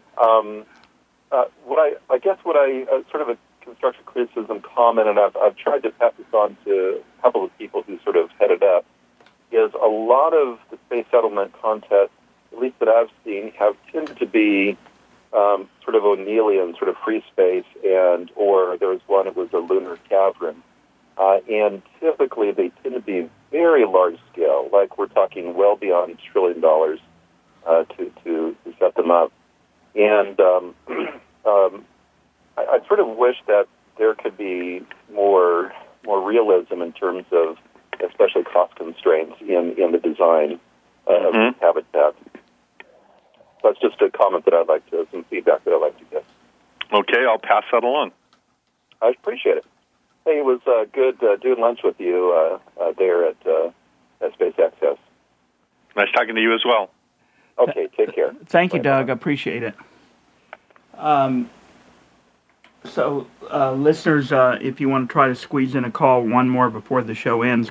What I sort of a constructive criticism comment, and I've tried to pass this on to a couple of people who sort of headed up, is a lot of the space settlement contests, at least that I've seen, have tended to be sort of O'Neillian, sort of free space, or there was one that was a lunar cavern. And typically they tend to be very large scale, like we're talking well beyond $1 trillion to set them up. And I sort of wish that there could be more realism in terms of especially cost constraints in the design of habitat. That's just a comment that some feedback that I'd like to get. Okay, I'll pass that along. I appreciate it. Hey, it was good doing lunch with you there at Space Access. Nice talking to you as well. Okay, take care. Thank you, Doug. I appreciate it. Listeners, if you want to try to squeeze in a call, one more before the show ends,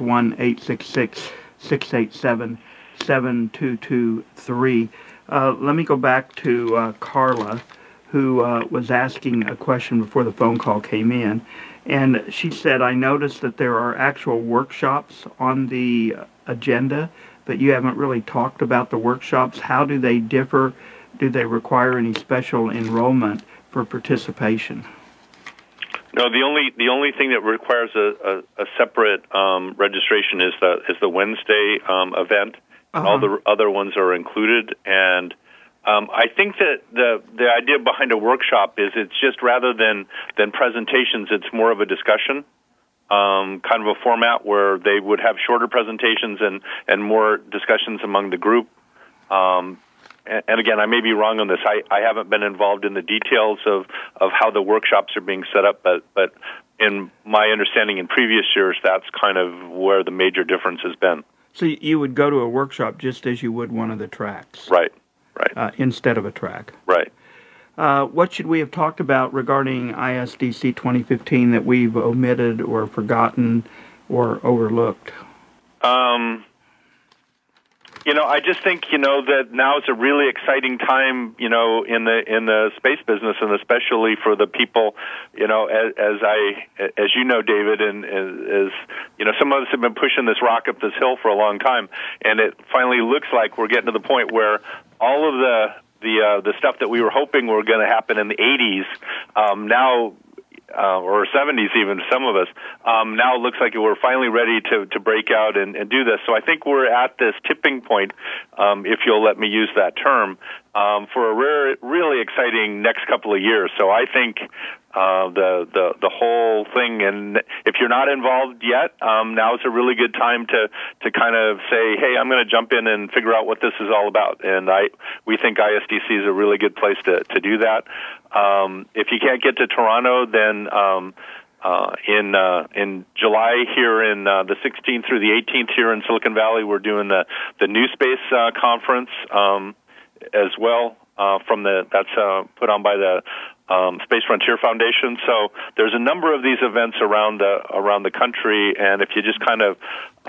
1-866-687-7223. Let me go back to Carla, who was asking a question before the phone call came in. And she said, I noticed that there are actual workshops on the agenda, but you haven't really talked about the workshops. How do they differ? Do they require any special enrollment for participation? No, the only thing that requires a separate registration is the Wednesday event. All the other ones are included, and I think that the idea behind a workshop is it's just rather than presentations, it's more of a discussion, kind of a format where they would have shorter presentations and more discussions among the group. And again, I may be wrong on this. I haven't been involved in the details of how the workshops are being set up, but in my understanding in previous years, that's kind of where the major difference has been. So you would go to a workshop just as you would one of the tracks. Right. Instead of a track. Right. What should we have talked about regarding ISDC 2015 that we've omitted or forgotten or overlooked? I just think, that now is a really exciting time, in the space business, and especially for the people, as you know, David, and as some of us have been pushing this rock up this hill for a long time, and it finally looks like we're getting to the point where all of the stuff that we were hoping were going to happen in the 80s, now, or 70s even, some of us, now it looks like we're finally ready to break out and do this. So I think we're at this tipping point, if you'll let me use that term, for a really exciting next couple of years. So I think the whole thing, and if you're not involved yet, now is a really good time to kind of say, hey, I'm going to jump in and figure out what this is all about. And we think ISDC is a really good place to do that. If you can't get to Toronto, then in July here in the 16th through the 18th here in Silicon Valley, we're doing the New Space conference as well. That's put on by the Space Frontier Foundation. So there's a number of these events around the country, and if you just kind of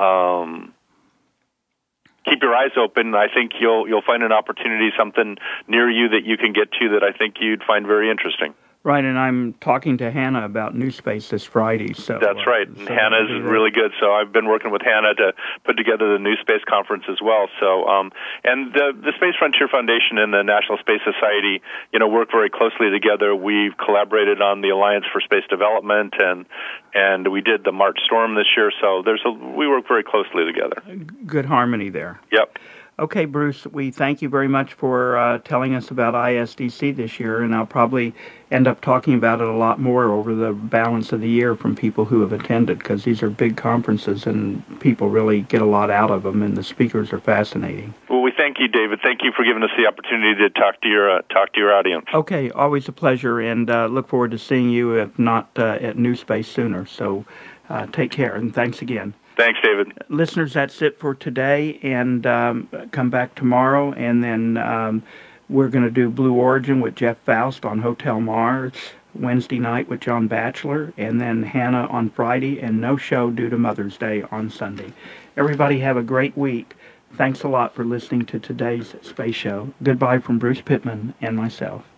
keep your eyes open, I think you'll find an opportunity, something near you that you can get to that I think you'd find very interesting. Right, and I'm talking to Hannah about New Space this Friday. So that's right. So Hannah is really good. So I've been working with Hannah to put together the New Space Conference as well. So, and the Space Frontier Foundation and the National Space Society, work very closely together. We've collaborated on the Alliance for Space Development, and we did the March Storm this year. So we work very closely together. Good harmony there. Yep. Okay, Bruce, we thank you very much for telling us about ISDC this year, and I'll probably end up talking about it a lot more over the balance of the year from people who have attended, because these are big conferences and people really get a lot out of them, and the speakers are fascinating. Well, we thank you, David. Thank you for giving us the opportunity to talk to your audience. Okay, always a pleasure, and look forward to seeing you, if not at New Space sooner. So take care, and thanks again. Thanks, David. Listeners, that's it for today, and come back tomorrow, and then we're going to do Blue Origin with Jeff Faust on Hotel Mars, Wednesday night with John Batchelor, and then Hannah on Friday, and no show due to Mother's Day on Sunday. Everybody have a great week. Thanks a lot for listening to today's Space Show. Goodbye from Bruce Pittman and myself.